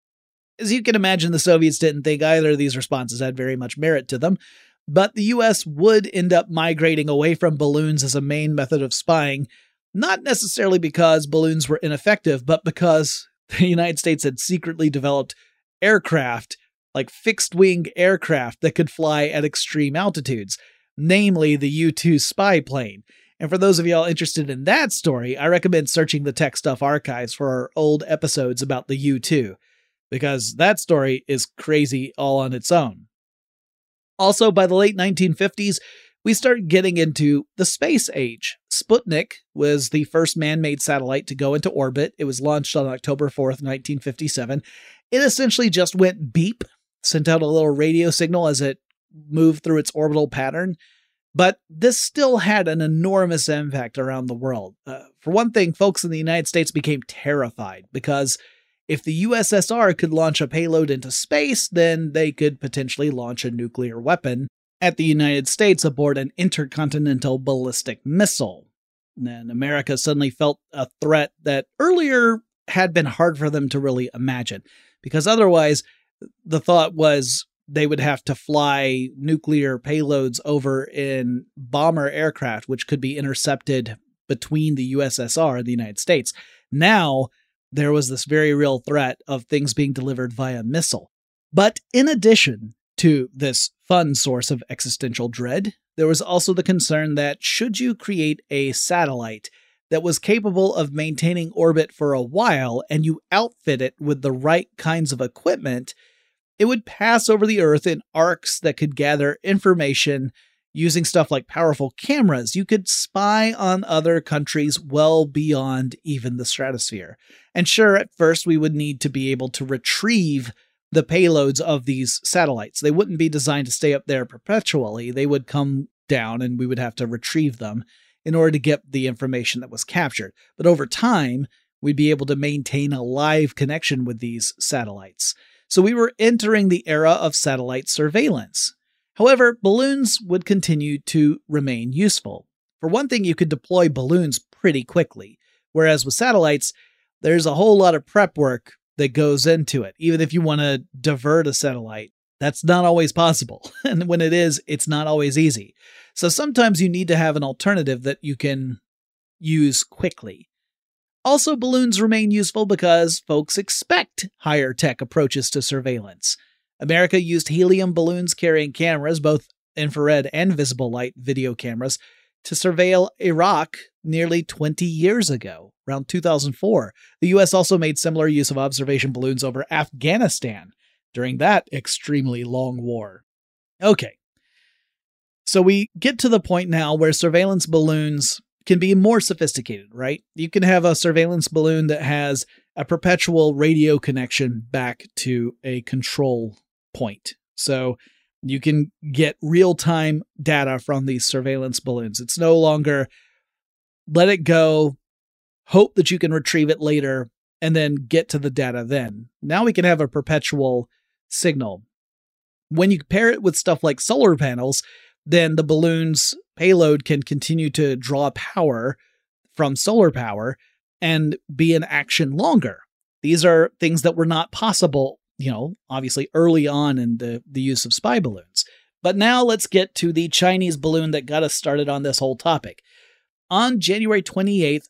[SPEAKER 1] As you can imagine, the Soviets didn't think either of these responses had very much merit to them, but the U.S. would end up migrating away from balloons as a main method of spying, not necessarily because balloons were ineffective, but because the United States had secretly developed aircraft, like fixed-wing aircraft that could fly at extreme altitudes, namely the U-2 spy plane. And for those of y'all interested in that story, I recommend searching the Tech Stuff archives for our old episodes about the U-2, because that story is crazy all on its own. Also, by the late 1950s, we start getting into the space age. Sputnik was the first man-made satellite to go into orbit. It was launched on October 4th, 1957. It essentially just went beep, sent out a little radio signal as it moved through its orbital pattern. But this still had an enormous impact around the world. For one thing, folks in the United States became terrified because If the USSR could launch a payload into space, then they could potentially launch a nuclear weapon at the United States aboard an intercontinental ballistic missile. And America suddenly felt a threat that earlier had been hard for them to really imagine, because otherwise the thought was they would have to fly nuclear payloads over in bomber aircraft, which could be intercepted between the USSR and the United States. Now, there was this very real threat of things being delivered via missile. But in addition to this fun source of existential dread, there was also the concern that should you create a satellite that was capable of maintaining orbit for a while and you outfit it with the right kinds of equipment, it would pass over the Earth in arcs that could gather information using stuff like powerful cameras. You could spy on other countries well beyond even the stratosphere. And sure, at first we would need to be able to retrieve the payloads of these satellites. They wouldn't be designed to stay up there perpetually. They would come down and we would have to retrieve them in order to get the information that was captured. But over time, we'd be able to maintain a live connection with these satellites. So we were entering the era of satellite surveillance. However, balloons would continue to remain useful. For one thing, you could deploy balloons pretty quickly, whereas with satellites, there's a whole lot of prep work that goes into it. Even if you want to divert a satellite, that's not always possible. And when it is, it's not always easy. So sometimes you need to have an alternative that you can use quickly. Also, balloons remain useful because folks expect higher tech approaches to surveillance. America used helium balloons carrying cameras, both infrared and visible light video cameras, to surveil Iraq nearly 20 years ago, around 2004. The U.S. also made similar use of observation balloons over Afghanistan during that extremely long war. Okay, so we get to the point now where surveillance balloons can be more sophisticated, right? You can have a surveillance balloon that has a perpetual radio connection back to a control point. So you can get real-time data from these surveillance balloons. It's no longer let it go, hope that you can retrieve it later, and then get to the data then. Now we can have a perpetual signal. When you pair it with stuff like solar panels, then the balloon's payload can continue to draw power from solar power and be in action longer. These are things that were not possible, obviously early on in the use of spy balloons. But now let's get to the Chinese balloon that got us started on this whole topic. On January 28th,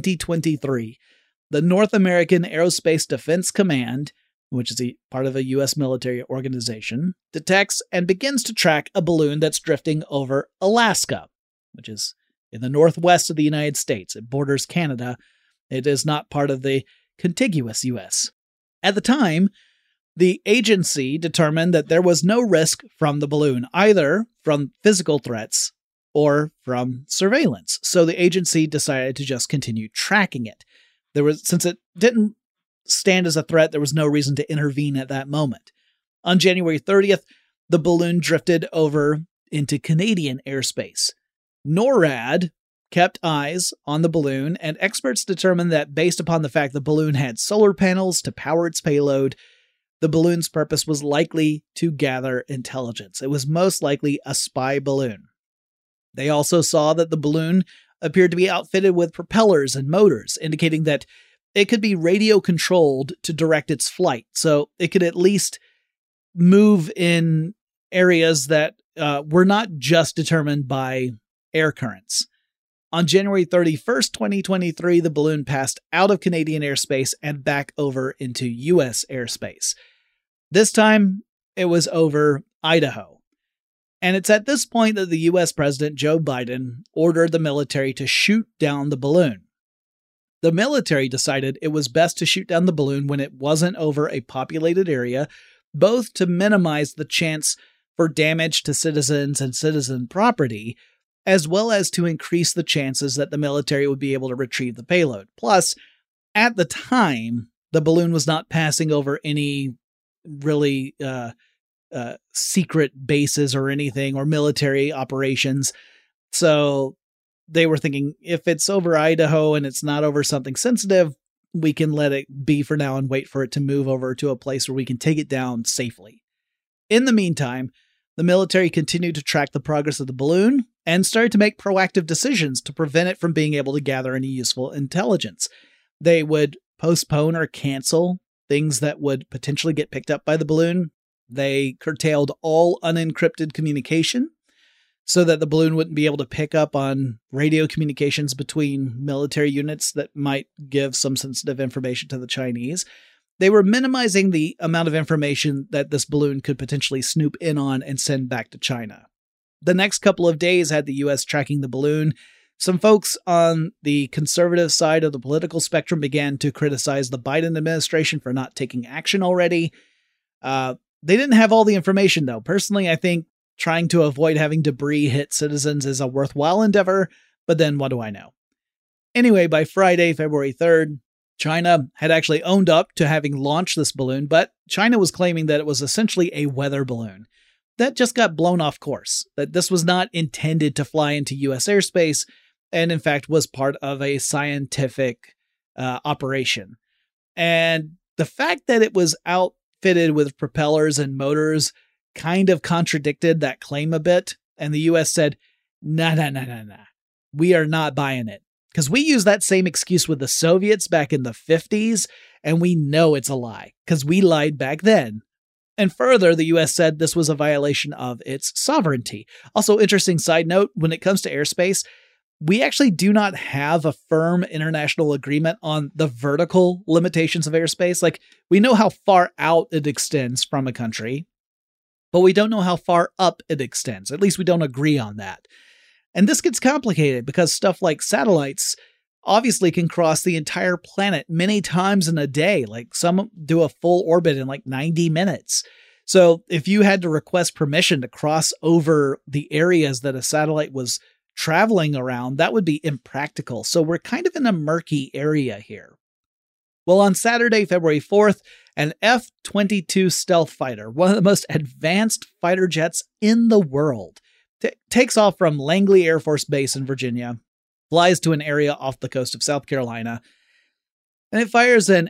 [SPEAKER 1] 2023, the North American Aerospace Defense Command, which is a part of a U.S. military organization, detects and begins to track a balloon that's drifting over Alaska, which is in the northwest of the United States. It borders Canada. It is not part of the contiguous U.S. At the time, the agency determined that there was no risk from the balloon, either from physical threats or from surveillance. So the agency decided to just continue tracking it. Since it didn't stand as a threat, there was no reason to intervene at that moment. On January 30th, the balloon drifted over into Canadian airspace. NORAD kept eyes on the balloon, and experts determined that based upon the fact the balloon had solar panels to power its payload, the balloon's purpose was likely to gather intelligence. It was most likely a spy balloon. They also saw that the balloon appeared to be outfitted with propellers and motors, indicating that it could be radio controlled to direct its flight, so it could at least move in areas that were not just determined by air currents. On January 31st, 2023, the balloon passed out of Canadian airspace and back over into U.S. airspace. This time, it was over Idaho. And it's at this point that the U.S. President Joe Biden ordered the military to shoot down the balloon. The military decided it was best to shoot down the balloon when it wasn't over a populated area, both to minimize the chance for damage to citizens and citizen property, as well as to increase the chances that the military would be able to retrieve the payload. Plus, at the time, the balloon was not passing over any really secret bases or anything, or military operations. So they were thinking, if it's over Idaho and it's not over something sensitive, we can let it be for now and wait for it to move over to a place where we can take it down safely. In the meantime, the military continued to track the progress of the balloon and started to make proactive decisions to prevent it from being able to gather any useful intelligence. They would postpone or cancel things that would potentially get picked up by the balloon. They curtailed all unencrypted communication so that the balloon wouldn't be able to pick up on radio communications between military units that might give some sensitive information to the Chinese. They were minimizing the amount of information that this balloon could potentially snoop in on and send back to China. The next couple of days had the U.S. tracking the balloon. Some folks on the conservative side of the political spectrum began to criticize the Biden administration for not taking action already. They didn't have all the information, though. Personally, I think trying to avoid having debris hit citizens is a worthwhile endeavor, but then what do I know? Anyway, by Friday, February 3rd, China had actually owned up to having launched this balloon, but China was claiming that it was essentially a weather balloon that just got blown off course, that this was not intended to fly into U.S. airspace, and in fact was part of a scientific operation. And the fact that it was outfitted with propellers and motors kind of contradicted that claim a bit, and the U.S. said, nah, we are not buying it. Because we used that same excuse with the Soviets back in the 50s, and we know it's a lie, because we lied back then. And further, the U.S. said this was a violation of its sovereignty. Also, interesting side note, when it comes to airspace, we actually do not have a firm international agreement on the vertical limitations of airspace. Like, we know how far out it extends from a country, but we don't know how far up it extends. At least we don't agree on that. And this gets complicated because stuff like satellites obviously can cross the entire planet many times in a day. Like, some do a full orbit in like 90 minutes. So if you had to request permission to cross over the areas that a satellite was traveling around, that would be impractical. So we're kind of in a murky area here. Well, on Saturday, February 4th, an F-22 stealth fighter, one of the most advanced fighter jets in the world, takes off from Langley Air Force Base in Virginia, flies to an area off the coast of South Carolina, and it fires an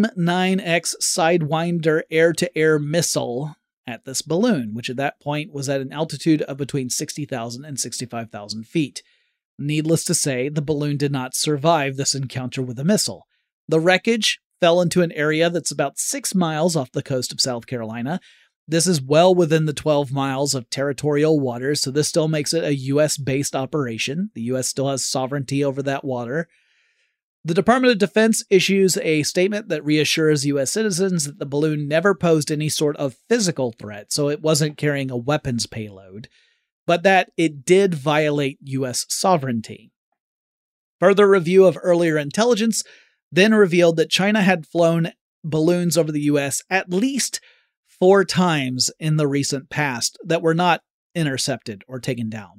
[SPEAKER 1] AIM-9X Sidewinder air-to-air missile at this balloon, which at that point was at an altitude of between 60,000 and 65,000 feet. Needless to say, the balloon did not survive this encounter with a missile. The wreckage fell into an area that's about 6 miles off the coast of South Carolina. This is well within the 12 miles of territorial waters, so this still makes it a U.S.-based operation. The U.S. still has sovereignty over that water. The Department of Defense issues a statement that reassures U.S. citizens that the balloon never posed any sort of physical threat, so it wasn't carrying a weapons payload, but that it did violate U.S. sovereignty. Further review of earlier intelligence then revealed that China had flown balloons over the U.S. at least 4 times in the recent past that were not intercepted or taken down.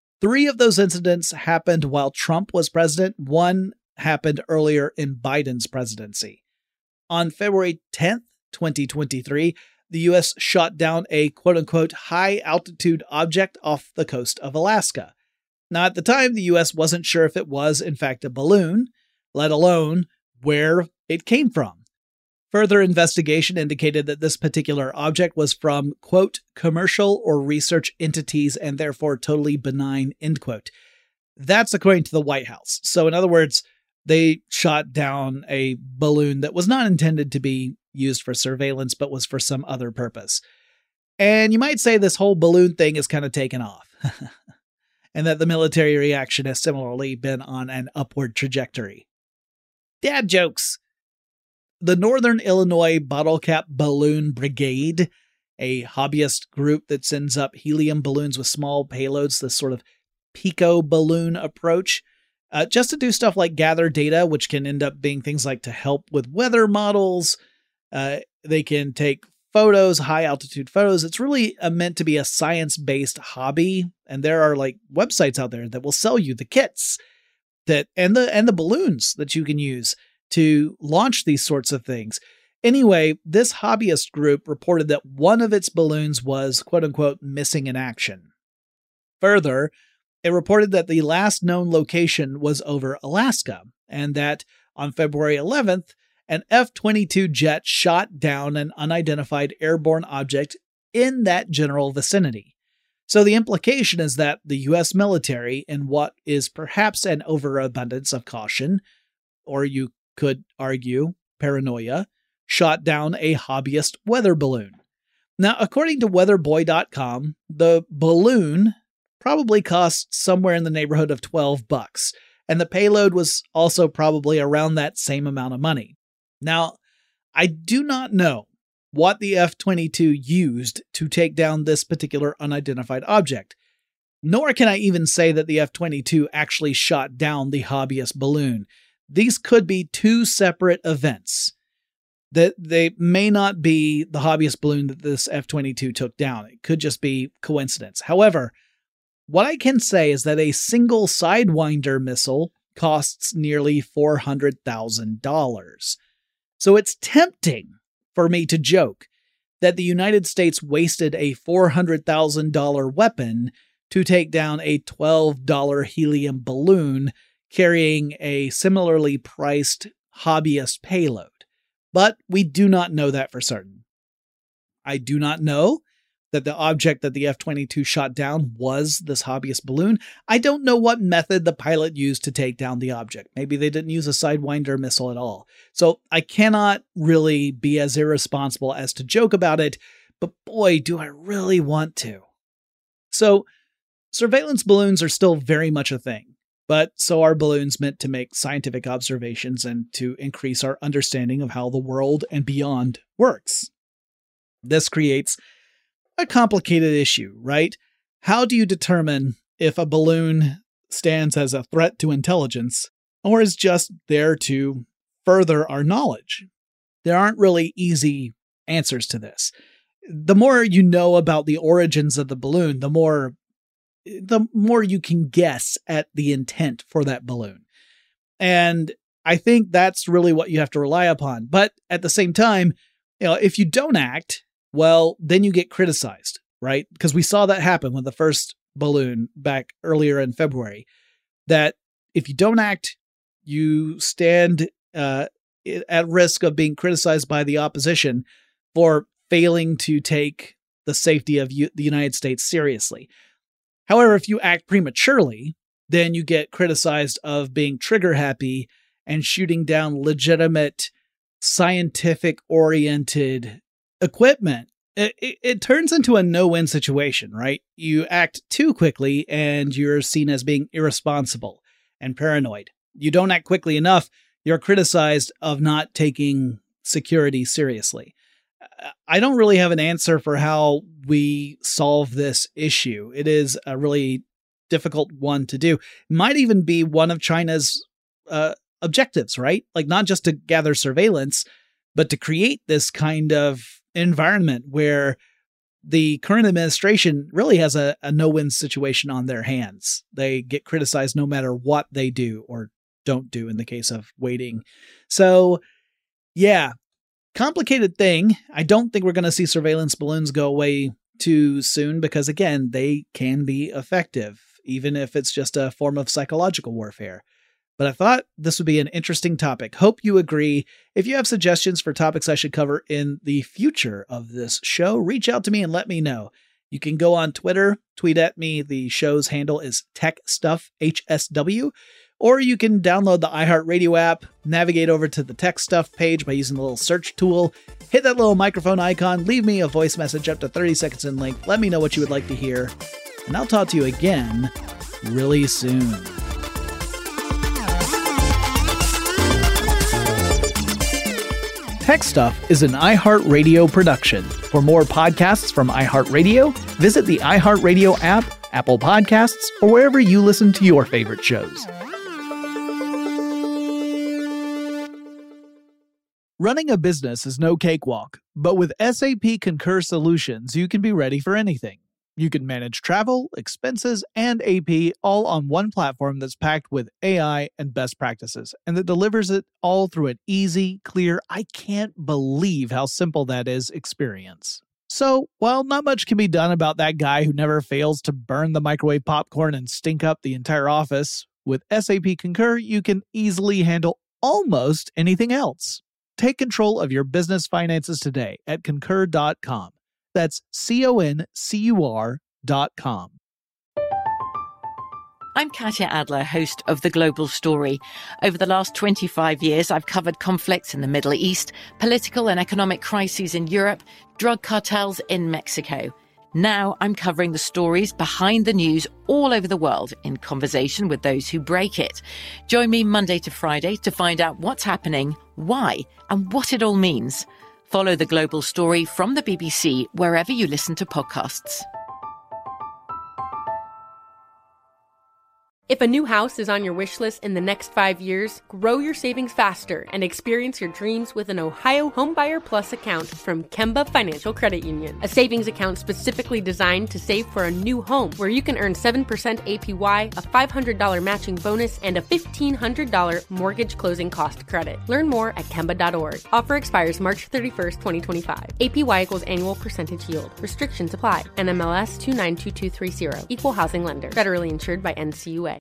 [SPEAKER 1] 3 of those incidents happened while Trump was president. 1 happened earlier in Biden's presidency. On February 10th, 2023, the U.S. shot down a quote-unquote high-altitude object off the coast of Alaska. Now, at the time, the U.S. wasn't sure if it was, in fact, a balloon, let alone where it came from. Further investigation indicated that this particular object was from, quote, commercial or research entities and therefore totally benign, end quote. That's according to the White House. So in other words, they shot down a balloon that was not intended to be used for surveillance, but was for some other purpose. And you might say this whole balloon thing is kind of taken off, and that the military reaction has similarly been on an upward trajectory. Dad jokes. The Northern Illinois Bottle Cap Balloon Brigade, a hobbyist group that sends up helium balloons with small payloads, this sort of pico balloon approach, just to do stuff like gather data, which can end up being things like to help with weather models. They can take photos, high altitude photos. It's really meant to be a science-based hobby. And there are like websites out there that will sell you the kits that and the balloons that you can use to launch these sorts of things. Anyway, this hobbyist group reported that one of its balloons was, quote unquote, missing in action. Further, it reported that the last known location was over Alaska, and that On February 11th, an F-22 jet shot down an unidentified airborne object in that general vicinity. So the implication is that the U.S. military, in what is perhaps an overabundance of caution, or you could argue paranoia, shot down a hobbyist weather balloon. Now, according to weatherboy.com, the balloon probably cost somewhere in the neighborhood of $12, and the payload was also probably around that same amount of money. Now, I do not know what the F-22 used to take down this particular unidentified object, nor can I even say that the F-22 actually shot down the hobbyist balloon. These could be two separate events. That they may not be the hobbyist balloon that this F-22 took down. It could just be coincidence. However, what I can say is that a single Sidewinder missile costs nearly $400,000. So it's tempting for me to joke that the United States wasted a $400,000 weapon to take down a $12 helium balloon carrying a similarly priced hobbyist payload. But we do not know that for certain. I do not know that the object that the F-22 shot down was this hobbyist balloon. I don't know what method the pilot used to take down the object. Maybe they didn't use a Sidewinder missile at all. So I cannot really be as irresponsible as to joke about it, but boy, do I really want to. So surveillance balloons are still very much a thing. But so are balloons meant to make scientific observations and to increase our understanding of how the world and beyond works. This creates a complicated issue, right? How do you determine if a balloon stands as a threat to intelligence or is just there to further our knowledge? There aren't really easy answers to this. The more you know about the origins of the balloon, the more you can guess at the intent for that balloon. And I think that's really what you have to rely upon. But at the same time, if you don't act, well, then you get criticized, right? Because we saw that happen with the first balloon back earlier in February, that if you don't act, you stand at risk of being criticized by the opposition for failing to take the safety of the United States seriously. However, if you act prematurely, then you get criticized of being trigger happy and shooting down legitimate, scientific-oriented equipment. It turns into a no-win situation, right? You act too quickly and you're seen as being irresponsible and paranoid. You don't act quickly enough, you're criticized of not taking security seriously. I don't really have an answer for how we solve this issue. It is a really difficult one to do. It might even be one of China's objectives, right? Like not just to gather surveillance, but to create this kind of environment where the current administration really has a no-win situation on their hands. They get criticized no matter what they do or don't do in the case of waiting. So, yeah. Complicated thing. I don't think we're going to see surveillance balloons go away too soon because, again, they can be effective, even if it's just a form of psychological warfare. But I thought this would be an interesting topic. Hope you agree. If you have suggestions for topics I should cover in the future of this show, reach out to me and let me know. You can go on Twitter, tweet at me. The show's handle is TechStuffHSW. Or you can download the iHeartRadio app, navigate over to the Tech Stuff page by using the little search tool, hit that little microphone icon, leave me a voice message up to 30 seconds in length, let me know what you would like to hear, and I'll talk to you again really soon. Tech Stuff is an iHeartRadio production. For more podcasts from iHeartRadio, visit the iHeartRadio app, Apple Podcasts, or wherever you listen to your favorite shows. Running a business is no cakewalk, but with SAP Concur Solutions, you can be ready for anything. You can manage travel, expenses, and AP all on one platform that's packed with AI and best practices, and that delivers it all through an easy, clear, I can't believe how simple that is experience. So, while not much can be done about that guy who never fails to burn the microwave popcorn and stink up the entire office, with SAP Concur, you can easily handle almost anything else. Take control of your business finances today at Concur.com. That's CONCUR.com.
[SPEAKER 4] I'm Katya Adler, host of The Global Story. Over the last 25 years, I've covered conflicts in the Middle East, political and economic crises in Europe, drug cartels in Mexico. Now I'm covering the stories behind the news all over the world in conversation with those who break it. Join me Monday to Friday to find out what's happening, why, and what it all means. Follow The Global Story from the BBC wherever you listen to podcasts.
[SPEAKER 10] If a new house is on your wish list in the next 5 years, grow your savings faster and experience your dreams with an Ohio Homebuyer Plus account from Kemba Financial Credit Union. A savings account specifically designed to save for a new home, where you can earn 7% APY, a $500 matching bonus, and a $1,500 mortgage closing cost credit. Learn more at Kemba.org. Offer expires March 31st, 2025. APY equals annual percentage yield. Restrictions apply. NMLS 292230. Equal housing lender. Federally insured by NCUA.